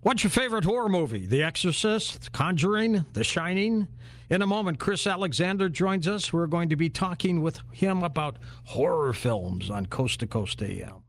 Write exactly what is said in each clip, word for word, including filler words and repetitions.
What's your favorite horror movie? The Exorcist, Conjuring, The Shining? In a moment, Chris Alexander joins us. We're going to be talking with him about horror films on Coast to Coast A M.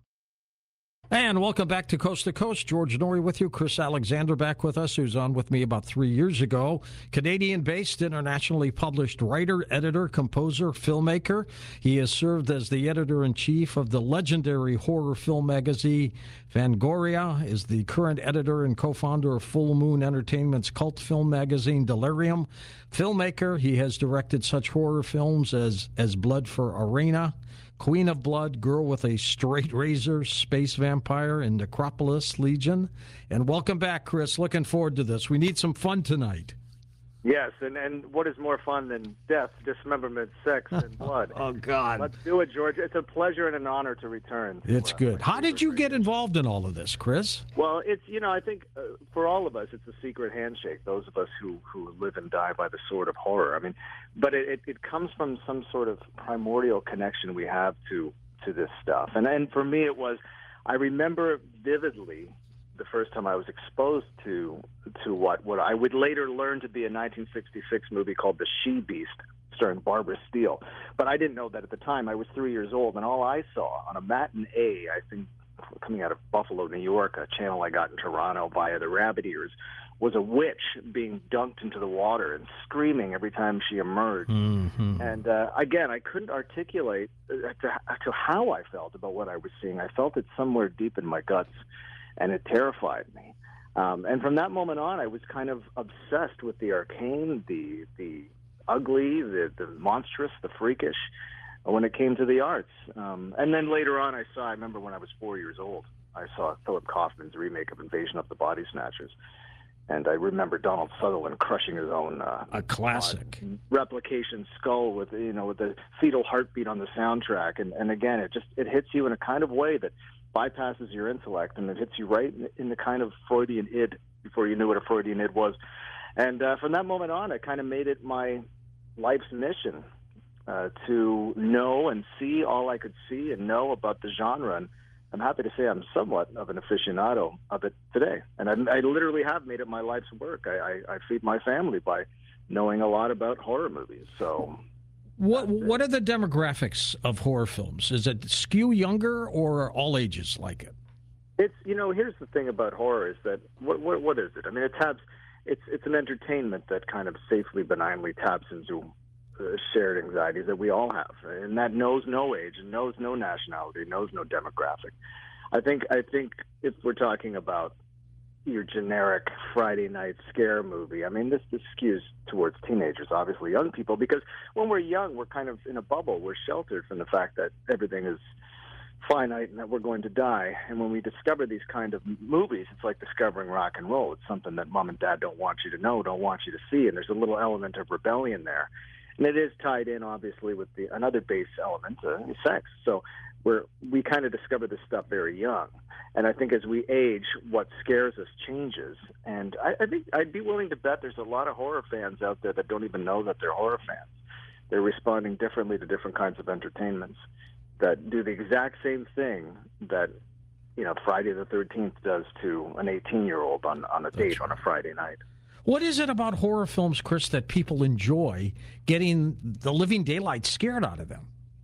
And welcome back to Coast to Coast. George Noory with you. Chris Alexander back with us, who's on with me about three years ago. Canadian-based, internationally published writer, editor, composer, filmmaker. He has served as the editor-in-chief of the legendary horror film magazine Fangoria, is the current editor and co-founder of Full Moon Entertainment's cult film magazine Delirium. Filmmaker, he has directed such horror films as, as Blood for Arena, Queen of Blood, Girl with a Straight Razor, Space Vampire, and Necropolis Legion. And welcome back, Chris. Looking forward to this. We need some fun tonight. Yes, and, and what is more fun than death, dismemberment, sex, and blood? Oh, God. Let's do it, George. It's a pleasure and an honor to return. To, it's good. Uh, How did you get involved in all of this, Chris? Well, it's, you know, I think uh, for all of us, it's a secret handshake, those of us who, who live and die by the sword of horror. I mean, but it, it, it comes from some sort of primordial connection we have to, to this stuff. And, and for me, it was, I remember vividly the first time I was exposed to to what, what I would later learn to be a nineteen sixty-six movie called The She-Beast, starring Barbara Steele. But I didn't know that at the time. I was three years old, and all I saw on a matinee, I think coming out of Buffalo, New York, a channel I got in Toronto via the Rabbit Ears, was a witch being dunked into the water and screaming every time she emerged. Mm-hmm. And uh, again, I couldn't articulate to, to how I felt about what I was seeing. I felt it somewhere deep in my guts, and it terrified me. Um, and from that moment on, I was kind of obsessed with the arcane, the the ugly, the, the monstrous, the freakish, when it came to the arts. Um, and then later on, I saw, I remember when I was four years old, I saw Philip Kaufman's remake of Invasion of the Body Snatchers. And I remember Donald Sutherland crushing his own uh, a classic uh, replication skull with, you know, with the fetal heartbeat on the soundtrack. And, and again, it just it hits you in a kind of way that bypasses your intellect, and it hits you right in, in the kind of Freudian id before you knew what a Freudian id was. And uh, from that moment on, I kind of made it my life's mission uh, to know and see all I could see and know about the genre. And I'm happy to say I'm somewhat of an aficionado of it today. And I, I literally have made it my life's work. I, I, I feed my family by knowing a lot about horror movies. So What what are the demographics of horror films? Is it skew younger or all ages like it? It's, you know, here's the thing about horror is that what what, what is it? I mean, it taps. It's it's an entertainment that kind of safely, benignly taps into uh, shared anxieties that we all have, and that knows no age, and knows no nationality, knows no demographic. I think I think if we're talking about your generic Friday night scare movie, I mean, this, this skews towards teenagers, obviously young people, because when we're young, we're kind of in a bubble. We're sheltered from the fact that everything is finite and that we're going to die. And when we discover these kind of movies, it's like discovering rock and roll. It's something that mom and dad don't want you to know, don't want you to see, and there's a little element of rebellion there. And it is tied in, obviously, with the another base element, uh, sex. So we're, we kind of discover this stuff very young. And I think as we age, what scares us changes. And I, I think I'd be willing to bet there's a lot of horror fans out there that don't even know that they're horror fans. They're responding differently to different kinds of entertainments that do the exact same thing that, you know, Friday the thirteenth does to an eighteen-year-old on, on a date on a Friday night. What is it about horror films, Chris, that people enjoy getting the living daylight scared out of them?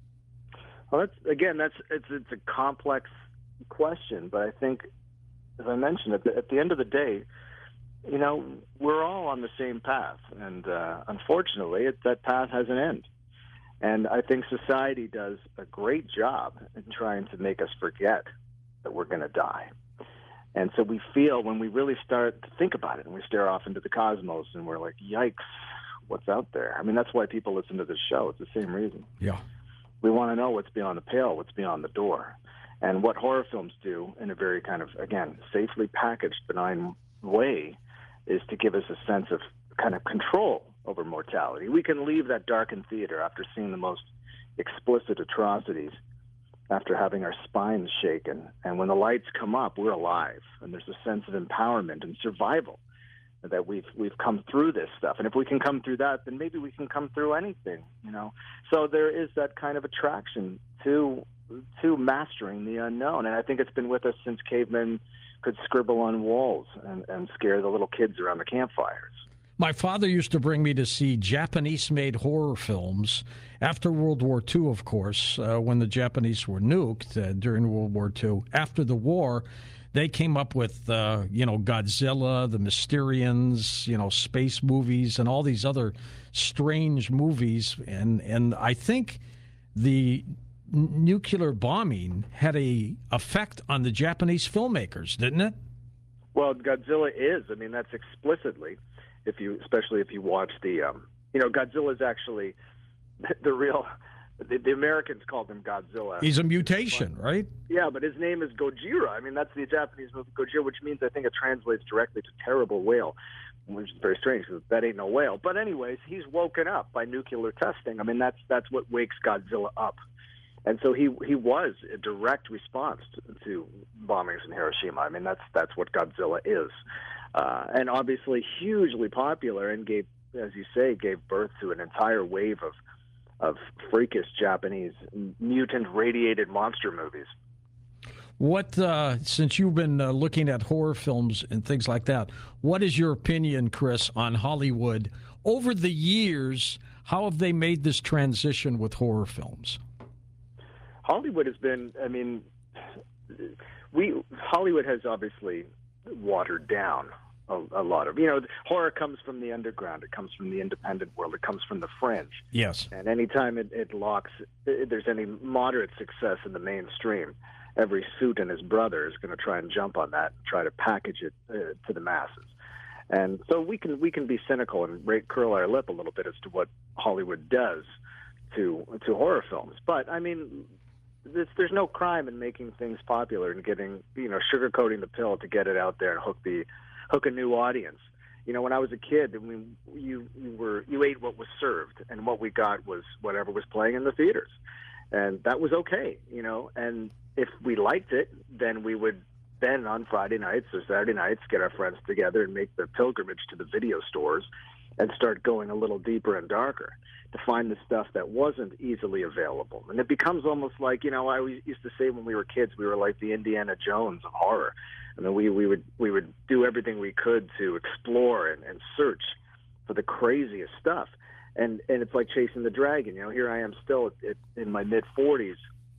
Well, that's, again, that's it's it's a complex question, but I think, as I mentioned, at the, at the end of the day, you know, we're all on the same path, and uh, unfortunately, it, that path has an end. And I think society does a great job in trying to make us forget that we're going to die. And so we feel, when we really start to think about it and we stare off into the cosmos and we're like, yikes, what's out there? I mean, that's why people listen to this show. It's the same reason. Yeah. We want to know what's beyond the pale, what's beyond the door. And what horror films do in a very kind of, again, safely packaged, benign way is to give us a sense of kind of control over mortality. We can leave that darkened theater after seeing the most explicit atrocities, after having our spines shaken. And when the lights come up, we're alive. And there's a sense of empowerment and survival that we've we've come through this stuff. And if we can come through that, then maybe we can come through anything, you know. So there is that kind of attraction to to mastering the unknown. And I think it's been with us since cavemen could scribble on walls and, and scare the little kids around the campfires. My father used to bring me to see Japanese-made horror films after World War Two, of course, uh, when the Japanese were nuked uh, during World War Two. After the war, they came up with, uh, you know, Godzilla, the Mysterians, you know, space movies, and all these other strange movies. And, and I think the n- nuclear bombing had a effect on the Japanese filmmakers, didn't it? Well, Godzilla is. I mean, that's explicitly. If you, especially if you watch the, um, you know, Godzilla is actually the real. The, the Americans called him Godzilla. He's a mutation, right? Yeah, but his name is Gojira. I mean, that's the Japanese movie Gojira, which means I think it translates directly to terrible whale, which is very strange because that ain't no whale. But anyways, he's woken up by nuclear testing. I mean, that's that's what wakes Godzilla up. And so he he was a direct response to, to bombings in Hiroshima. I mean, that's that's what Godzilla is. Uh, and obviously hugely popular and gave, as you say, gave birth to an entire wave of of freakish Japanese mutant radiated monster movies. What, uh, since you've been uh, looking at horror films and things like that, what is your opinion, Chris, on Hollywood over the years? How have they made this transition with horror films? Hollywood has been, I mean, we Hollywood has obviously watered down A, a lot of, you know, horror comes from the underground. It comes from the independent world. It comes from the fringe. Yes. And anytime it, it locks, if there's any moderate success in the mainstream, every suit and his brother is going to try and jump on that and try to package it uh, to the masses. And so we can we can be cynical and rate, curl our lip a little bit as to what Hollywood does to to horror films. But I mean, there's, there's no crime in making things popular and getting, you know, sugarcoating the pill to get it out there and hook the hook a new audience. You know, when I was a kid, I mean, you, you were you ate what was served, and what we got was whatever was playing in the theaters, and that was okay. You know, and if we liked it, then we would then on Friday nights or Saturday nights get our friends together and make the pilgrimage to the video stores and start going a little deeper and darker to find the stuff that wasn't easily available. And it becomes almost like, you know, I used to say when we were kids, we were like the Indiana Jones of horror. I mean, we, we would we would do everything we could to explore and, and search for the craziest stuff. And and it's like chasing the dragon. You know, here I am still at, at, in my mid forties,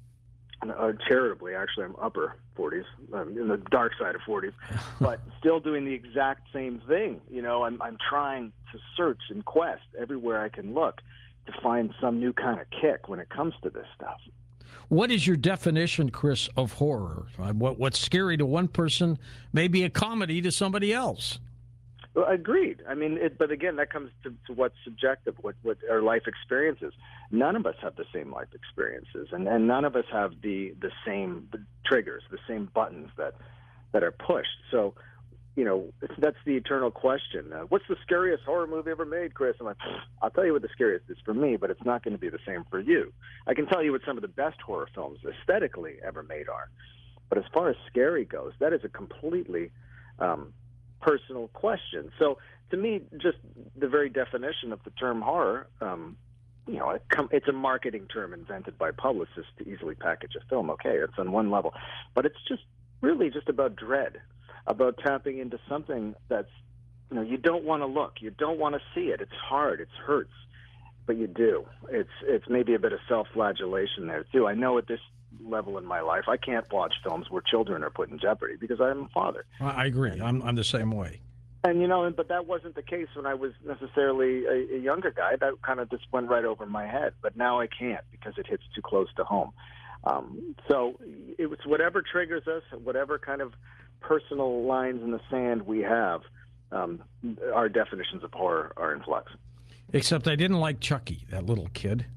uh, charitably, actually, I'm upper forties, I'm in the dark side of forties, but still doing the exact same thing. You know, I'm I'm trying to search and quest everywhere I can look to find some new kind of kick when it comes to this stuff. What is your definition, Chris, of horror? What What's scary to one person may be a comedy to somebody else. Well, agreed. I mean, it, but again, that comes to, to what's subjective, what, what our life experiences. None of us have the same life experiences, and, and none of us have the, the same triggers, the same buttons that, that are pushed. So, you know, that's the eternal question. Uh, what's the scariest horror movie ever made, Chris? I'm like, I'll tell you what the scariest is for me, but it's not going to be the same for you. I can tell you what some of the best horror films aesthetically ever made are. But as far as scary goes, that is a completely um, personal question. So to me, just the very definition of the term horror, um, you know, it com- it's a marketing term invented by publicists to easily package a film. Okay, it's on one level. But it's just really just about dread, about tapping into something that's, you know, you don't want to look. You don't want to see it. It's hard. It hurts. But you do. It's it's maybe a bit of self-flagellation there, too. I know at this level in my life, I can't watch films where children are put in jeopardy because I'm a father. I agree. I'm, I'm the same way. And, you know, but that wasn't the case when I was necessarily a, a younger guy. That kind of just went right over my head. But now I can't because it hits too close to home. Um, so it was whatever triggers us, whatever kind of personal lines in the sand we have, um, our definitions of horror are in flux. Except I didn't like Chucky, that little kid.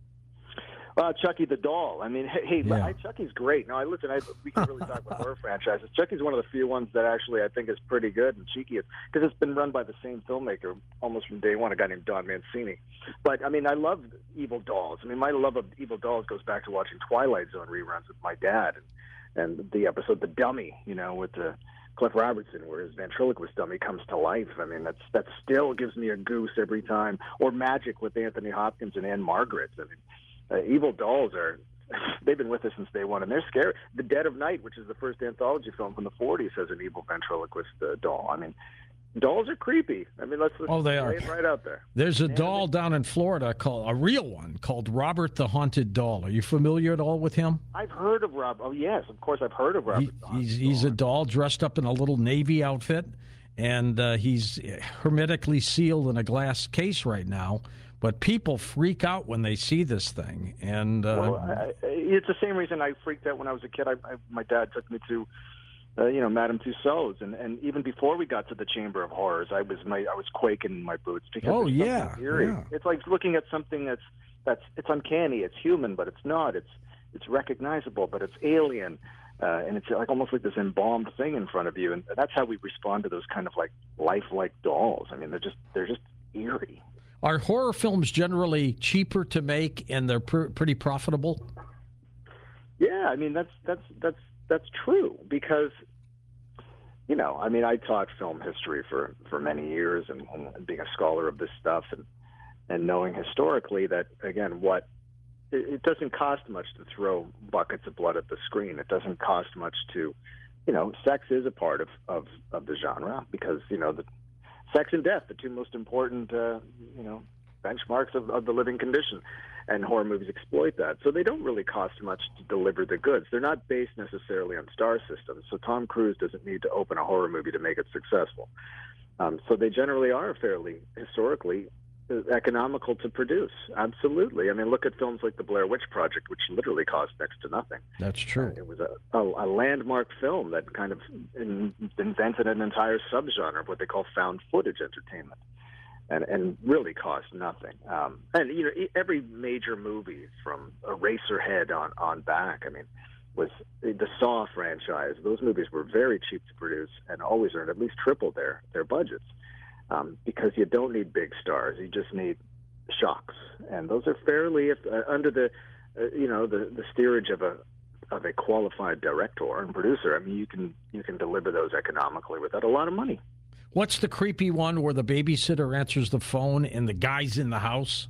Uh, Chucky the doll. I mean, hey, Yeah. I, Chucky's great. No, I listen. I, we can really talk about horror franchises. Chucky's one of the few ones that actually I think is pretty good and cheeky because it's been run by the same filmmaker almost from day one, a guy named Don Mancini. But I mean, I love evil dolls. I mean, my love of evil dolls goes back to watching Twilight Zone reruns with my dad and, and the episode The Dummy, you know, with the Cliff Robertson, where his ventriloquist dummy comes to life. I mean, that's that still gives me a goose every time. Or Magic with Anthony Hopkins and Anne Margaret. I mean, uh, evil dolls are they've been with us since day one, and they're scary. The Dead of Night, which is the first anthology film from the forties, has an evil ventriloquist uh, doll. I mean, dolls are creepy. I mean, let's, let's oh, they lay are it right out there. There's a And doll they- down in Florida, called a real one, called Robert the Haunted Doll. Are you familiar at all with him? I've heard of Rob. Oh, yes, of course, I've heard of Robert. He, he's he's a doll dressed up in a little Navy outfit, and uh, he's hermetically sealed in a glass case right now. But people freak out when they see this thing, and uh, Well, I, I- it's the same reason I freaked out when I was a kid. I, I, my dad took me to, uh, you know, Madame Tussauds, and, and even before we got to the Chamber of Horrors, I was my I was quaking in my boots because Oh, there's yeah, something eerie. yeah. It's like looking at something that's that's it's uncanny, it's human, but it's not. It's it's recognizable, but it's alien. Uh, and it's like almost like this embalmed thing in front of you, and that's how we respond to those kind of like lifelike dolls. I mean, they're just they're just eerie. are horror films generally cheaper to make, and they're pr- pretty profitable? Yeah, I mean that's that's that's that's true because, you know, I mean I taught film history for, for many years, and, and being a scholar of this stuff, and and knowing historically that again what it, it doesn't cost much to throw buckets of blood at the screen. It doesn't cost much to, you know, sex is a part of, of, of the genre because you know the sex and death, the two most important uh, you know benchmarks of, of the living condition. And horror movies exploit that. So they don't really cost much to deliver the goods. They're not based necessarily on star systems. So Tom Cruise doesn't need to open a horror movie to make it successful. Um, so they generally are fairly, historically, uh, economical to produce. Absolutely. I mean, look at films like The Blair Witch Project, which literally cost next to nothing. That's true. It was a, a, a landmark film that kind of in, invented an entire subgenre of what they call found footage entertainment. And, and really cost nothing. Um, and you know, e- every major movie from Eraserhead on, on back, I mean, was the Saw franchise. Those movies were very cheap to produce and always earned at least triple their their budgets um, because you don't need big stars. You just need shocks, and those are fairly if, uh, under the uh, you know the, the steerage of a of a qualified director and producer. I mean, you can you can deliver those economically without a lot of money. What's the creepy one where the babysitter answers the phone and the guy's in the house?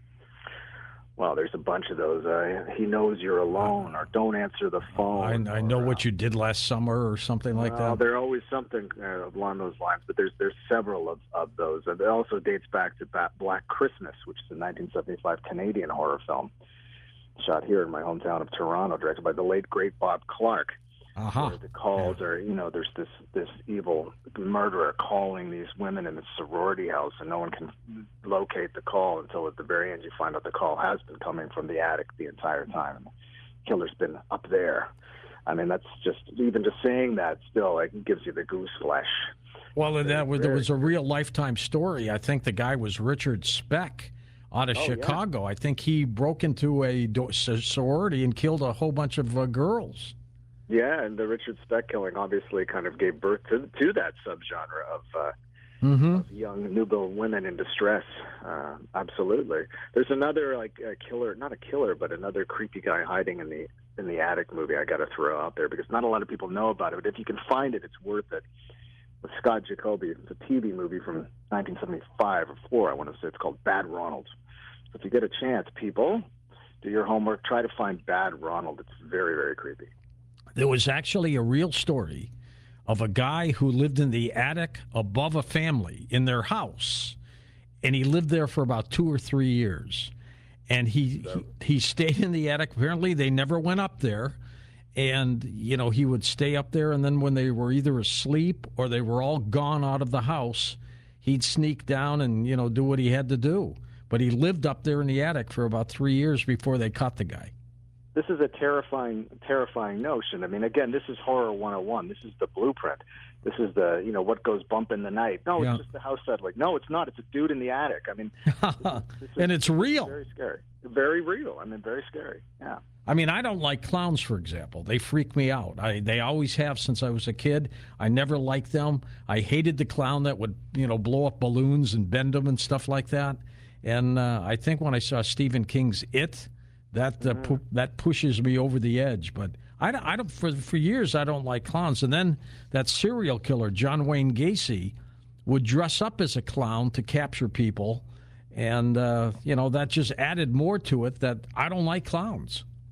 Well, there's a bunch of those. Uh, he knows you're alone, or don't answer the phone. I, I know or, what you did last summer, or something like uh, that. There's always something uh, along those lines, but there's there's several of, of those. And it also dates back to Ba- Black Christmas, which is a nineteen seventy-five Canadian horror film shot here in my hometown of Toronto, directed by the late great Bob Clark. Uh-huh. Where the calls are, you know, there's this this evil murderer calling these women in a sorority house, and no one can locate the call until at the very end you find out the call has been coming from the attic the entire time. And the killer's been up there. I mean, that's just, even just saying that still, like, gives you the goose flesh. Well, and that was, there very- was a real Lifetime story. I think the guy was Richard Speck out of Oh, yeah. Chicago. I think he broke into a do- sorority and killed a whole bunch of uh, girls. Yeah, and the Richard Speck killing obviously kind of gave birth to to that subgenre of, uh, Mm-hmm. of young nubile women in distress. Uh, absolutely. There's another like a killer, not a killer, but another creepy guy hiding in the in the attic movie. I got to throw out there because not a lot of people know about it. But if you can find it, it's worth it. With Scott Jacoby, it's a T V movie from nineteen seventy-five or four. I want to say it's called Bad Ronald. So if you get a chance, people, do your homework. Try to find Bad Ronald. It's very very creepy. There was actually a real story of a guy who lived in the attic above a family in their house, and he lived there for about two or three years. And he, he he stayed in the attic. Apparently, they never went up there. And, you know, he would stay up there, and then when they were either asleep or they were all gone out of the house, he'd sneak down and, you know, do what he had to do. But he lived up there in the attic for about three years before they caught the guy. This is a terrifying, terrifying notion. I mean, again, this is horror one oh one. This is the blueprint. This is the, you know, what goes bump in the night. No, Yeah. it's just the house set. Like, no, it's not. It's a dude in the attic. I mean, this is, this is And it's real. very scary. Very real. I mean, very scary. Yeah. I mean, I don't like clowns, for example. They freak me out. I, they always have since I was a kid. I never liked them. I hated the clown that would, you know, blow up balloons and bend them and stuff like that. And uh, I think when I saw Stephen King's It, that uh, pu- that pushes me over the edge. But I don't, I don't for for years I don't like clowns. And then that serial killer John Wayne Gacy would dress up as a clown to capture people, and uh, you know that just added more to it that I don't like clowns.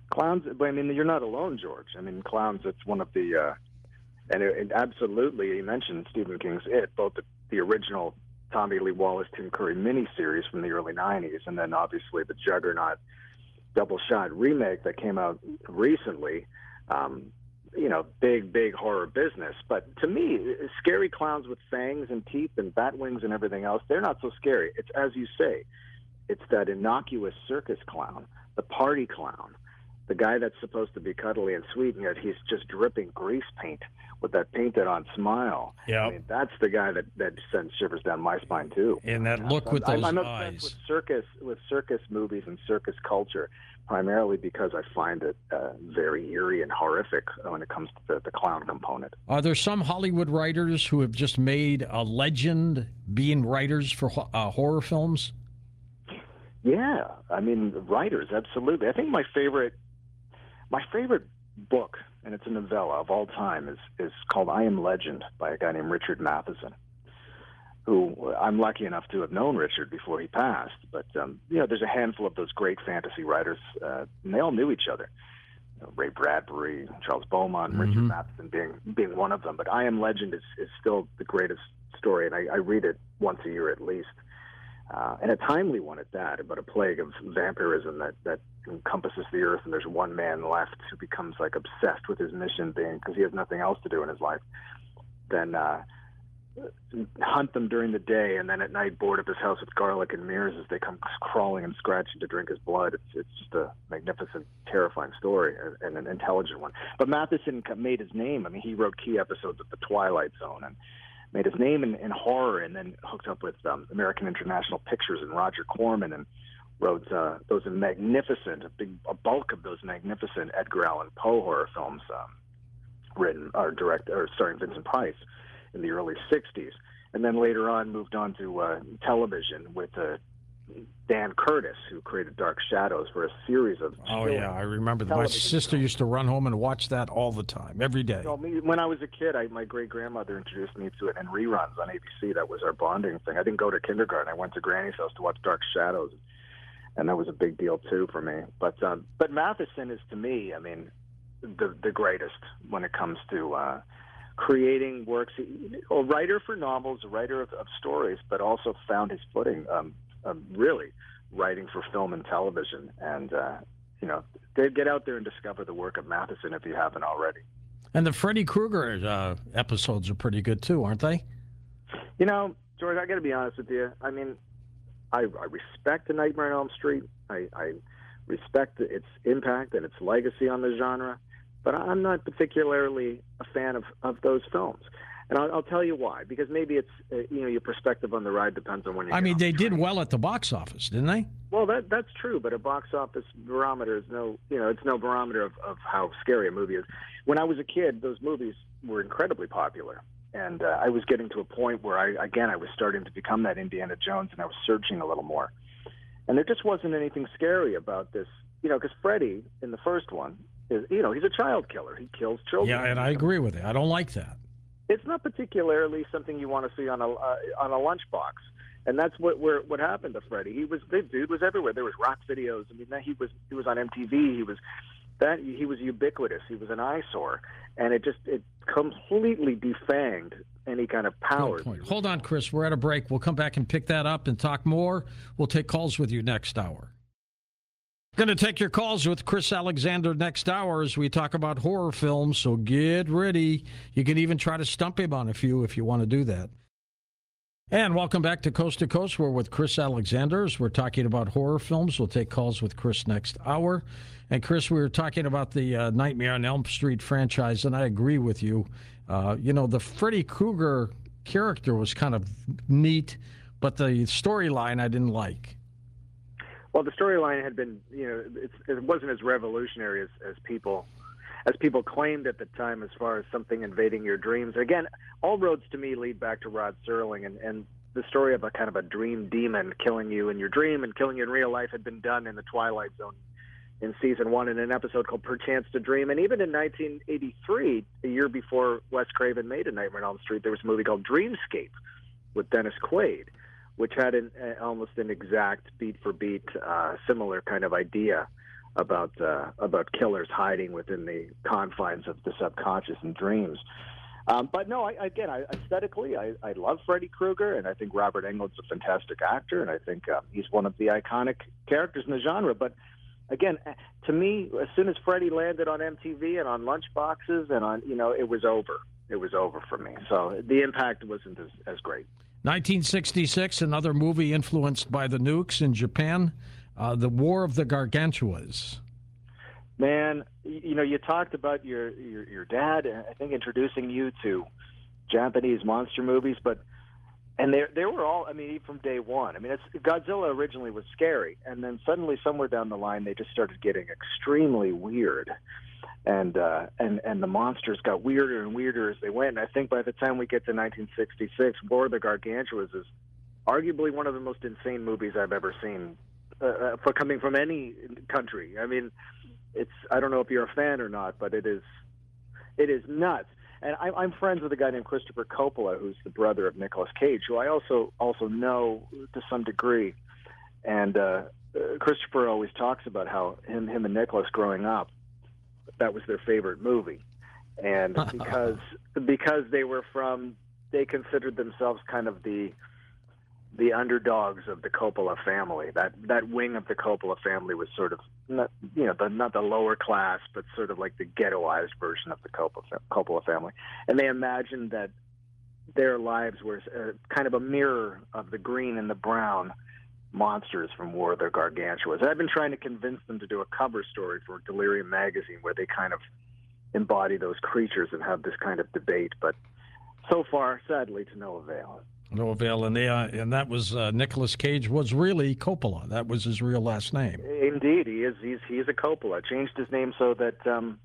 Clowns, but I mean, you're not alone, George. I mean, Clowns, it's one of the, uh, and it, it absolutely, you mentioned Stephen King's It, both the, the original Tommy Lee Wallace, Tim Curry miniseries from the early nineties, and then obviously the juggernaut double shot remake that came out recently. Um, you know, big, big horror business. But to me, scary clowns with fangs and teeth and bat wings and everything else, they're not so scary. It's, as you say, it's that innocuous circus clown, the party clown, the guy that's supposed to be cuddly and sweet, and yet he's just dripping grease paint with that painted-on smile. Yeah, I mean, that's the guy that, that sends shivers down my spine, too. And that look with I'm, those I'm eyes. obsessed with circus, with circus movies and circus culture, primarily because I find it uh, very eerie and horrific when it comes to the, the clown component. Are there some Hollywood writers who have just made a legend being writers for uh, horror films? Yeah, I mean, writers, absolutely. I think my favorite, my favorite book, and it's a novella of all time, is is called I Am Legend by a guy named Richard Matheson, who I'm lucky enough to have known Richard before he passed. But, um, you know, there's a handful of those great fantasy writers, uh, and they all knew each other. You know, Ray Bradbury, Charles Beaumont, mm-hmm. Richard Matheson being being one of them. But I Am Legend is, is still the greatest story, and I, I read it once a year at least. Uh, and a timely one at that, about a plague of vampirism that, that encompasses the earth, and there's one man left who becomes like obsessed with his mission, being because he has nothing else to do in his life. Then uh, hunt them during the day, and then at night board up his house with garlic and mirrors as they come crawling and scratching to drink his blood. It's it's just a magnificent, terrifying story, and an intelligent one. But Matheson made his name. I mean, he wrote key episodes of The Twilight Zone and made his name in, in horror, and then hooked up with um, American International Pictures and Roger Corman, and wrote uh, those magnificent, a big a bulk of those magnificent Edgar Allan Poe horror films, um, written or direct or starring Vincent Price in the early sixties, and then later on moved on to uh, television with uh, Dan Curtis, who created Dark Shadows for a series of. Oh yeah, I remember. My sister films. used to run home and watch that all the time, every day. You know, me, when I was a kid, I, my great grandmother introduced me to it in reruns on A B C. That was our bonding thing. I didn't go to kindergarten. I went to Granny's house to watch Dark Shadows, and that was a big deal too for me. But um, but Matheson is, to me, I mean, the the greatest when it comes to uh, creating works. A writer for novels, a writer of, of stories, but also found his footing. Um, um, really. writing for film and television, and uh, you know, get out there and discover the work of Matheson if you haven't already. And the Freddy Krueger uh, episodes are pretty good too, aren't they? You know, George, I got to be honest with you. I mean, I, I respect The Nightmare on Elm Street. I, I respect its impact and its legacy on the genre, but I'm not particularly a fan of, of those films. And I'll, I'll tell you why. Because maybe it's uh, you know, your perspective on the ride depends on when you. I mean, they did well at the box office, didn't they? Well, that that's true, but a box office barometer is no, you know, it's no barometer of, of how scary a movie is. When I was a kid, those movies were incredibly popular, and uh, I was getting to a point where I, again, I was starting to become that Indiana Jones, and I was searching a little more, and there just wasn't anything scary about this, you know, because Freddy in the first one is, you know, he's a child killer. He kills children. Yeah, and I agree with it. I don't like that. It's not particularly something you want to see on a uh, on a lunchbox, and that's what where, what happened to Freddy. He was the dude was everywhere. There was rock videos. I mean, he was he was on M T V. He was that he was ubiquitous. He was an eyesore, and it just it completely defanged any kind of power. Good point. Hold on, Chris. We're at a break. We'll come back and pick that up and talk more. We'll take calls with you next hour. Going to take your calls with Chris Alexander next hour as we talk about horror films, so get ready. You can even try to stump him on a few if you want to do that. And welcome back to Coast to Coast. We're with Chris Alexander as we're talking about horror films. We'll take calls with Chris next hour. And Chris, we were talking about the uh, Nightmare on Elm Street franchise, and I agree with you. Uh, you know, the Freddy Krueger character was kind of neat, but the storyline I didn't like. Well, the storyline had been, you know, it's, it wasn't as revolutionary as, as people as people claimed at the time as far as something invading your dreams. Again, all roads to me lead back to Rod Serling, and, and the story of a kind of a dream demon killing you in your dream and killing you in real life had been done in the Twilight Zone in season one in an episode called Perchance to Dream. And even in nineteen eighty-three, a year before Wes Craven made A Nightmare on Elm Street, there was a movie called Dreamscape with Dennis Quaid, which had an, uh, almost an exact beat-for-beat uh, similar kind of idea about uh, about killers hiding within the confines of the subconscious and dreams. Um, but no, I, again, I, aesthetically, I, I love Freddy Krueger, and I think Robert Englund's a fantastic actor, and I think um, he's one of the iconic characters in the genre. But again, to me, as soon as Freddy landed on M T V and on lunchboxes and on, you know, it was over. It was over for me. So the impact wasn't as, as great. nineteen sixty-six, another movie influenced by the nukes in Japan, uh, The War of the Gargantuas. Man, you know, you talked about your, your your dad, I think, introducing you to Japanese monster movies, but and they they were all, I mean, from day one. I mean, it's, Godzilla originally was scary, and then suddenly somewhere down the line they just started getting extremely weird, and uh, and and the monsters got weirder and weirder as they went. And I think by the time we get to nineteen sixty-six, War of the Gargantuas is arguably one of the most insane movies I've ever seen, uh, for coming from any country. I mean, it's, I don't know if you're a fan or not, but it is it is nuts. And I, I'm friends with a guy named Christopher Coppola, who's the brother of Nicolas Cage, who I also also know to some degree. And uh, uh, Christopher always talks about how him him and Nicolas growing up, that was their favorite movie, and because because they were from, they considered themselves kind of the the underdogs of the Coppola family. That that wing of the Coppola family was sort of not, you know, the, not the lower class, but sort of like the ghettoized version of the Coppola, Coppola family. And they imagined that their lives were uh, kind of a mirror of the green and the brown monsters from War of the Gargantuas. And I've been trying to convince them to do a cover story for Delirium magazine where they kind of embody those creatures and have this kind of debate. But so far, sadly, to no avail. No avail, and they, uh, and that was uh, Nicolas Cage was really Coppola. That was his real last name. Indeed, he is. He's he's a Coppola. Changed his name so that um,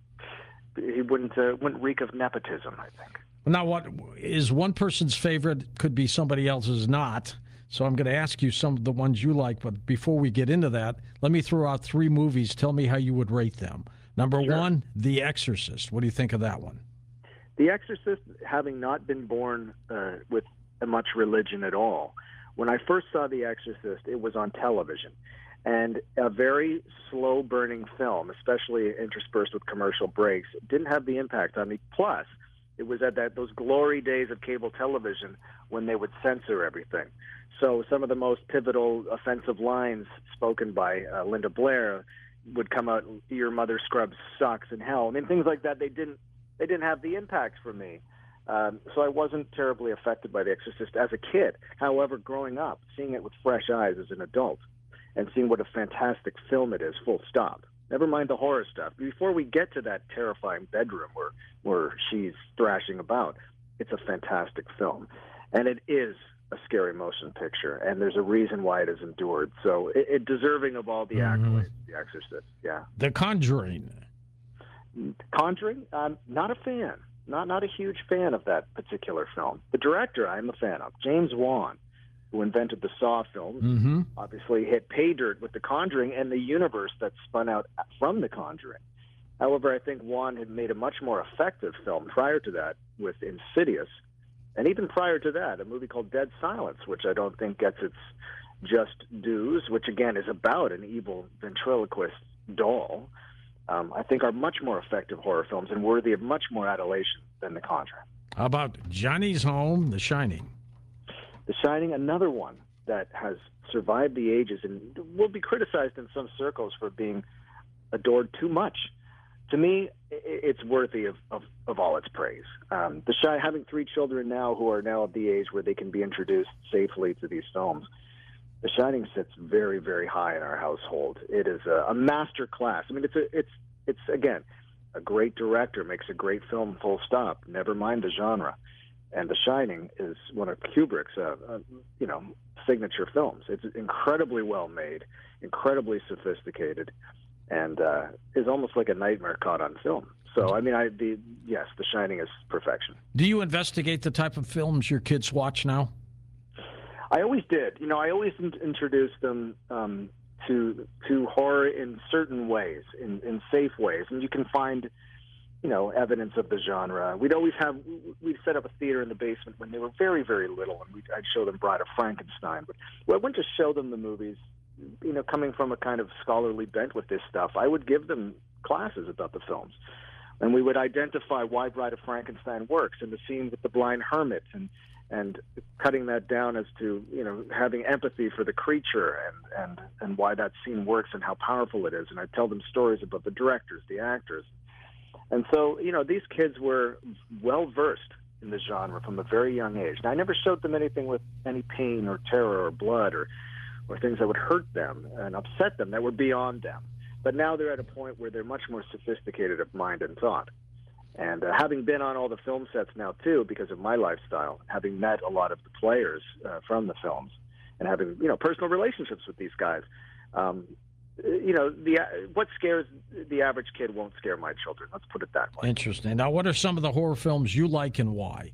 he wouldn't uh, wouldn't reek of nepotism, I think. Now, what is one person's favorite could be somebody else's not. So I'm going to ask you some of the ones you like. But before we get into that, let me throw out three movies. Tell me how you would rate them. Number Sure. one, The Exorcist. What do you think of that one? The Exorcist, having not been born uh, with much religion at all, when I first saw The Exorcist, it was on television, and a very slow-burning film, especially interspersed with commercial breaks, didn't have the impact on me. Plus, it was at that those glory days of cable television when they would censor everything. So some of the most pivotal offensive lines spoken by uh, Linda Blair would come out, "Your mother scrubs socks in hell." I mean, things like that. They didn't they didn't have the impact for me. Um, so I wasn't terribly affected by The Exorcist as a kid. However, growing up, seeing it with fresh eyes as an adult, and seeing what a fantastic film it is, full stop. Never mind the horror stuff. Before we get to that terrifying bedroom where, where she's thrashing about, it's a fantastic film. And it is a scary motion picture, and there's a reason why it has endured. So it, it deserving of all the Mhm. accolades, The Exorcist, yeah. The Conjuring. Conjuring, I'm not a fan. Not not a huge fan of that particular film. The director I'm a fan of, James Wan, who invented the Saw films, Mm-hmm. obviously hit pay dirt with The Conjuring and the universe that spun out from The Conjuring. However, I think Wan had made a much more effective film prior to that with Insidious, and even prior to that, a movie called Dead Silence, which I don't think gets its just dues, which again is about an evil ventriloquist doll. Um, I think are much more effective horror films and worthy of much more adulation than The Conjuring. How about Johnny's Home, The Shining? The Shining, another one that has survived the ages and will be criticized in some circles for being adored too much. To me, it's worthy of, of, of all its praise. Um, the Shining, having three children now who are now at the age where they can be introduced safely to these films, The Shining sits very, very high in our household. It is a, a master class. I mean, it's a, it's, it's again, a great director makes a great film. Full stop. Never mind the genre. And The Shining is one of Kubrick's, uh, uh, you know, signature films. It's incredibly well made, incredibly sophisticated, and uh, is almost like a nightmare caught on film. So, I mean, I the yes, The Shining is perfection. Do you investigate the type of films your kids watch now? I always did. You know, I always in- introduced them um, to to horror in certain ways, in, in safe ways, and you can find, you know, evidence of the genre. We'd always have we'd set up a theater in the basement when they were very, very little, and we'd, I'd show them Bride of Frankenstein. But well, I wouldn't just show them the movies you know, coming from a kind of scholarly bent with this stuff, I would give them classes about the films. And we would identify why Bride of Frankenstein works, and the scene with the blind hermit, and and cutting that down as to, you know, having empathy for the creature, and, and, and why that scene works and how powerful it is. And I'd tell them stories about the directors, the actors. And so, you know, these kids were well-versed in the genre from a very young age. Now, I never showed them anything with any pain or terror or blood or, or things that would hurt them and upset them that were beyond them. But now they're at a point where they're much more sophisticated of mind and thought. And uh, having been on all the film sets now, too, because of my lifestyle, having met a lot of the players uh, from the films and having, you know, personal relationships with these guys, um, you know, the what scares the average kid won't scare my children. Let's put it that way. Interesting. Now, what are some of the horror films you like and why?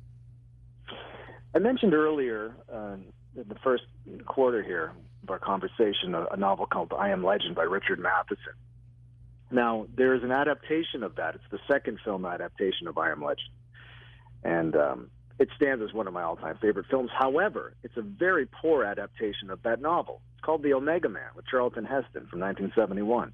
I mentioned earlier uh, in the first quarter here of our conversation a, a novel called I Am Legend by Richard Matheson. Now, there is an adaptation of that. It's the second film adaptation of I Am Legend. And um, it stands as one of my all-time favorite films. However, it's a very poor adaptation of that novel. It's called The Omega Man with Charlton Heston from nineteen seventy-one,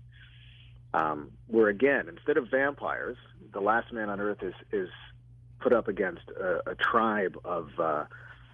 um, where, again, instead of vampires, the last man on Earth is, is put up against a, a tribe of, uh,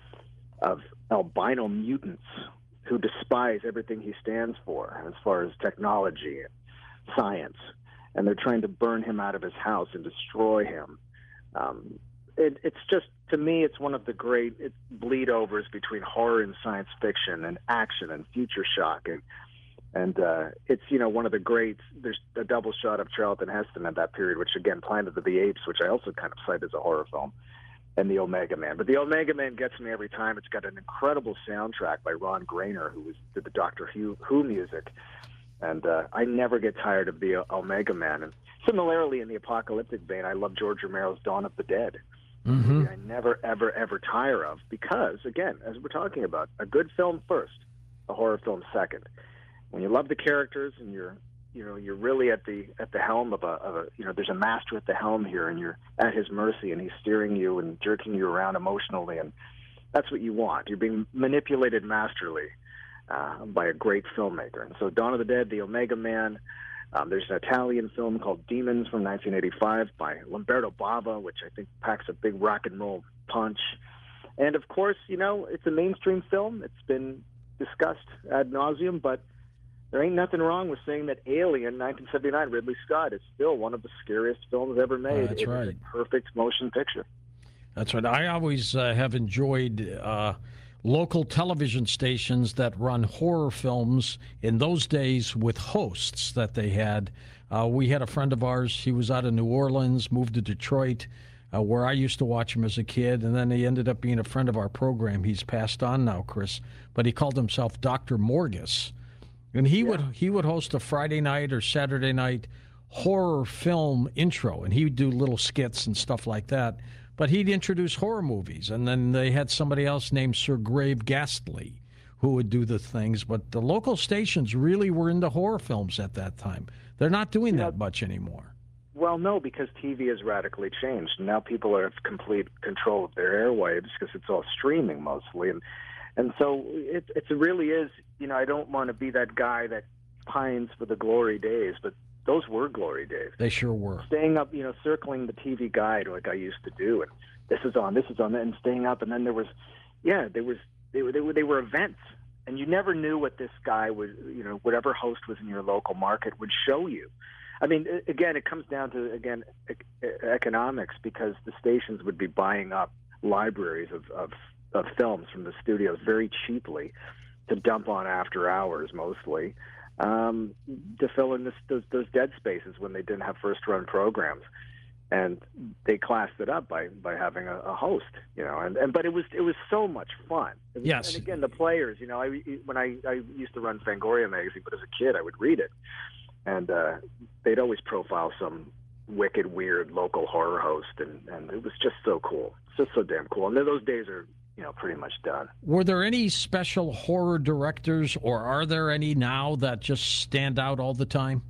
of albino mutants who despise everything he stands for as far as technology and science, and they're trying to burn him out of his house and destroy him. Um, it, it's just, to me, it's one of the great it, bleed-overs between horror and science fiction and action and future shock. And, and uh, it's, you know, one of the greats. There's a double shot of Charlton Heston at that period, which, again, Planet of the Apes, which I also kind of cite as a horror film, and The Omega Man. But The Omega Man gets me every time. It's got an incredible soundtrack by Ron Grainer, who was, did the Doctor Who, Who music. And uh, I never get tired of the Omega Man. And similarly, in the apocalyptic vein, I love George Romero's Dawn of the Dead. Mm-hmm. I never, ever, ever tire of, because, again, as we're talking about, a good film first, a horror film second. When you love the characters and you're, you know, you're really at the at the helm of a, of a, you know, there's a master at the helm here, and you're at his mercy, and he's steering you and jerking you around emotionally, and that's what you want. You're being manipulated masterly Uh, by a great filmmaker. And so Dawn of the Dead, The Omega Man, um, there's an Italian film called Demons from nineteen eighty-five by Lamberto Bava, which I think packs a big rock and roll punch. And of course, you know, it's a mainstream film. It's been discussed ad nauseum, but there ain't nothing wrong with saying that Alien, nineteen seventy-nine, Ridley Scott, is still one of the scariest films ever made. Uh, that's it right. is a perfect motion picture. That's right. I always uh, have enjoyed uh, local television stations that run horror films in those days with hosts that they had. Uh, we had a friend of ours, he was out of New Orleans, moved to Detroit, uh, where I used to watch him as a kid, and then he ended up being a friend of our program. He's passed on now, Chris, but he called himself Doctor Morgus. And he yeah. would he would host a Friday night or Saturday night horror film intro, and he would do little skits and stuff like that. But he'd introduce horror movies, and then they had somebody else named Sir Grave Ghastly who would do the things. But the local stations really were into horror films at that time. They're not doing yeah. that much anymore. Well, no, because T V has radically changed. Now people are in complete control of their airwaves because it's all streaming mostly. And and so it, it really is, you know, I don't want to be that guy that pines for the glory days, but those were glory days. They sure were. Staying up, you know, circling the T V guide like I used to do, and this is on, this is on, and staying up, and then there was, yeah, there was, they were, they were, they were events, and you never knew what this guy was, you know, whatever host was in your local market would show you. I mean, again, it comes down to, again, economics, because the stations would be buying up libraries of, of, of films from the studios very cheaply to dump on after hours mostly. Um, to fill in this, those, those dead spaces when they didn't have first-run programs, and they classed it up by, by having a, a host, you know. And, and but it was it was so much fun. It was, yes. And again, the players, you know, I when I, I used to run Fangoria magazine, but as a kid, I would read it, and uh, they'd always profile some wicked, weird local horror host, and, and it was just so cool. It's just so damn cool. And then those days are, you know, pretty much done. Were there any special horror directors, or are there any now that just stand out all the time?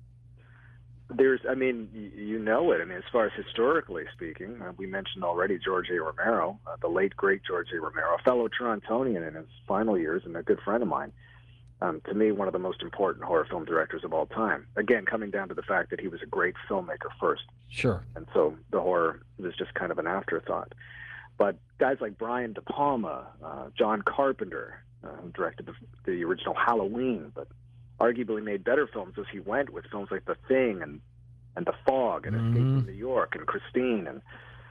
There's, I mean, you know it. I mean, as far as historically speaking, uh, we mentioned already George A. Romero, uh, the late, great George A. Romero, a fellow Torontonian in his final years and a good friend of mine. Um, to me, one of the most important horror film directors of all time. Again, coming down to the fact that he was a great filmmaker first. Sure. And so the horror was just kind of an afterthought. But guys like Brian De Palma, uh, John Carpenter, uh, who directed the, the original Halloween, but arguably made better films as he went with films like The Thing and, and The Fog and Mm-hmm. Escape from New York and Christine and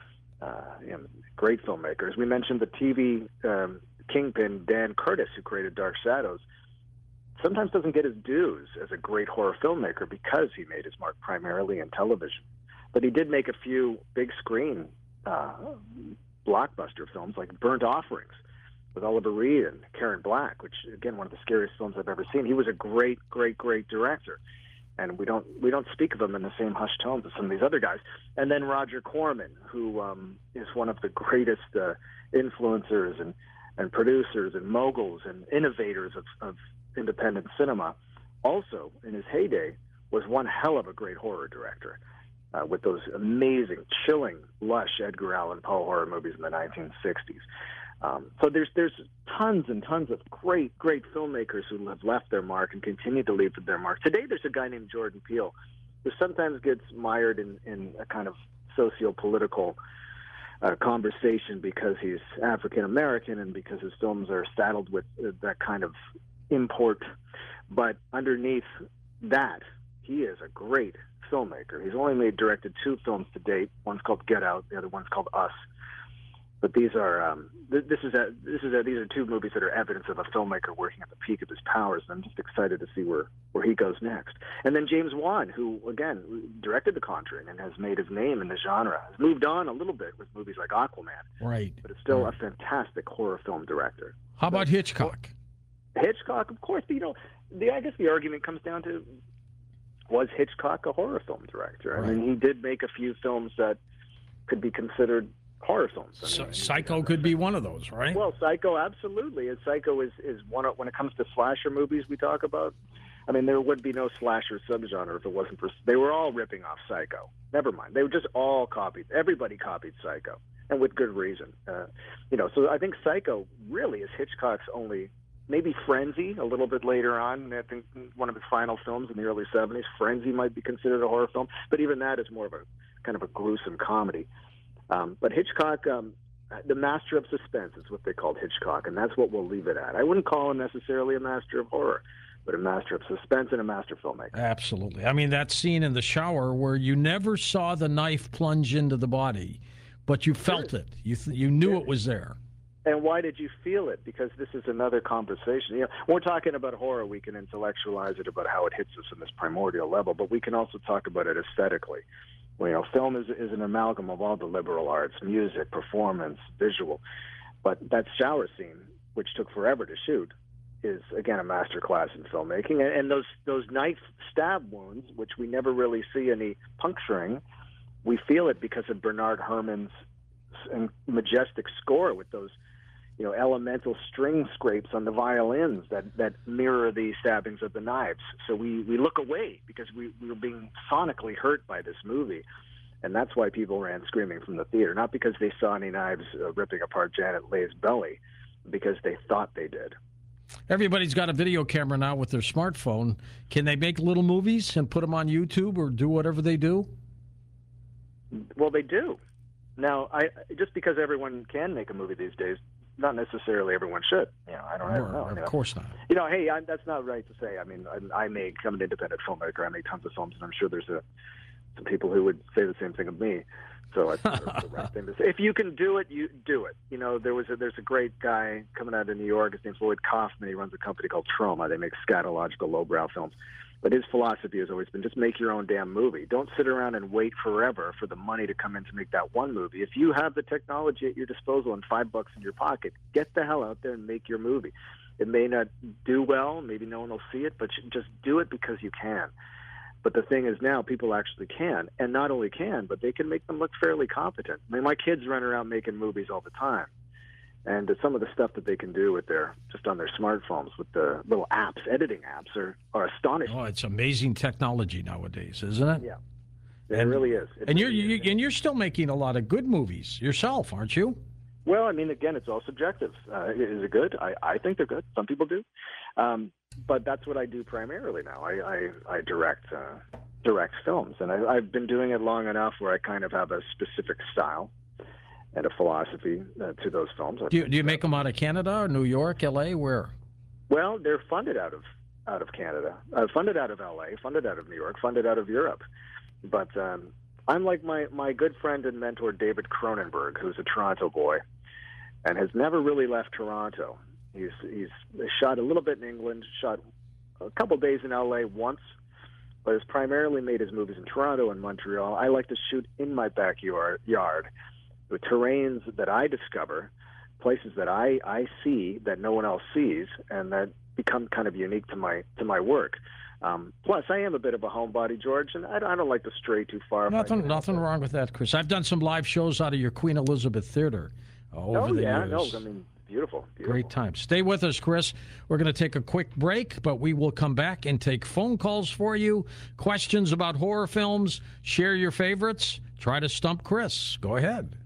uh, you know, great filmmakers. We mentioned the T V um, kingpin Dan Curtis, who created Dark Shadows. Sometimes doesn't get his dues as a great horror filmmaker because he made his mark primarily in television. But he did make a few big screen uh, blockbuster films like Burnt Offerings with Oliver Reed and Karen Black, which, again, one of the scariest films I've ever seen. He was a great, great, great director. And we don't we don't speak of him in the same hushed tones as some of these other guys. And then Roger Corman, who um, is one of the greatest uh, influencers and, and producers and moguls and innovators of, of independent cinema, also in his heyday was one hell of a great horror director uh, with those amazing, chilling, lush Edgar Allan Poe horror movies in the nineteen sixties. Um, so there's there's tons and tons of great, great filmmakers who have left their mark and continue to leave their mark. Today there's a guy named Jordan Peele who sometimes gets mired in, in a kind of socio-political uh, conversation because he's African American and because his films are saddled with uh, that kind of import. But underneath that, he is a great filmmaker. He's only made directed two films to date. One's called Get Out, the other one's called Us. But these are um, th- this is a, this is a, these are two movies that are evidence of a filmmaker working at the peak of his powers. And I'm just excited to see where, where he goes next. And then James Wan, who again directed The Conjuring and has made his name in the genre, has moved on a little bit with movies like Aquaman. Right. But is still right. a fantastic horror film director. How about so, Hitchcock? Hitchcock, of course. You know, the, I guess the argument comes down to, was Hitchcock a horror film director? Right. I mean, he did make a few films that could be considered horror films. I So, mean, Psycho could be one of those, right? Well, Psycho, absolutely. And Psycho is, is one of, when it comes to slasher movies we talk about, I mean, there would be no slasher subgenre if it wasn't for, they were all ripping off Psycho. Never mind. They were just all copied. Everybody copied Psycho, and with good reason. Uh, you know, so I think Psycho really is Hitchcock's only, maybe Frenzy a little bit later on. I think one of his final films in the early seventies, Frenzy might be considered a horror film, but even that is more of a kind of a gruesome comedy. Um, but Hitchcock, um, the master of suspense is what they called Hitchcock, and that's what we'll leave it at. I wouldn't call him necessarily a master of horror, but a master of suspense and a master filmmaker. Absolutely. I mean, that scene in the shower where you never saw the knife plunge into the body, but you felt it. You th- you knew it was there. And why did you feel it? Because this is another conversation. You know, when we're talking about horror, we can intellectualize it about how it hits us in this primordial level, but we can also talk about it aesthetically. Well, you know, film is is an amalgam of all the liberal arts: music, performance, visual. But that shower scene, which took forever to shoot, is again a masterclass in filmmaking. And, and those those knife stab wounds, which we never really see any puncturing, we feel it because of Bernard Herrmann's majestic score with those, you know, elemental string scrapes on the violins that, that mirror the stabbings of the knives. So we, we look away because we, we were being sonically hurt by this movie. And that's why people ran screaming from the theater, not because they saw any knives uh, ripping apart Janet Leigh's belly, because they thought they did. Everybody's got a video camera now with their smartphone. Can they make little movies and put them on YouTube or do whatever they do? Well, they do. Now, I just because everyone can make a movie these days, not necessarily everyone should. You know, I don't, I don't know. Of you know. course not. You know, hey, I'm, that's not right to say. I mean, I, I make, I'm an independent filmmaker. I make tons of films, and I'm sure there's a, some people who would say the same thing of me. So it's the right thing to say. If you can do it, you do it. You know, there was a, there's a great guy coming out of New York. His name's Lloyd Kaufman. He runs a company called Troma. They make scatological, lowbrow films. But his philosophy has always been just make your own damn movie. Don't sit around and wait forever for the money to come in to make that one movie. If you have the technology at your disposal and five bucks in your pocket, get the hell out there and make your movie. It may not do well, maybe no one will see it, but just do it because you can. But the thing is now people actually can, and not only can, but they can make them look fairly competent. I mean, my kids run around making movies all the time. And some of the stuff that they can do with their, just on their smartphones with the little apps, editing apps, are, are astonishing. Oh, it's amazing technology nowadays, isn't it? Yeah, it and, really is. It and really you're is. you, and you're still making a lot of good movies yourself, aren't you? Well, I mean, again, it's all subjective. Uh, is it good? I, I think they're good. Some people do. Um, but that's what I do primarily now. I, I, I direct uh, direct films, and I, I've been doing it long enough where I kind of have a specific style and a philosophy uh, to those films. Do you, do you make them out of Canada, or New York, L A, where? Well, they're funded out of out of Canada, uh, funded out of L A, funded out of New York, funded out of Europe. But um, I'm like my, my good friend and mentor David Cronenberg, who's a Toronto boy and has never really left Toronto. He's he's shot a little bit in England, shot a couple days in L A once, but has primarily made his movies in Toronto and Montreal. I like to shoot in my backyard, yard, with terrains that I discover, places that I, I see that no one else sees, and that become kind of unique to my to my work. Um, plus, I am a bit of a homebody, George, and I, I don't like to stray too far. Nothing, nothing wrong with that, Chris. I've done some live shows out of your Queen Elizabeth Theater uh, over oh, the yeah, years. no, I mean, beautiful, beautiful. Great time. Stay with us, Chris. We're going to take a quick break, but we will come back and take phone calls for you. Questions about horror films. Share your favorites. Try to stump Chris. Go ahead.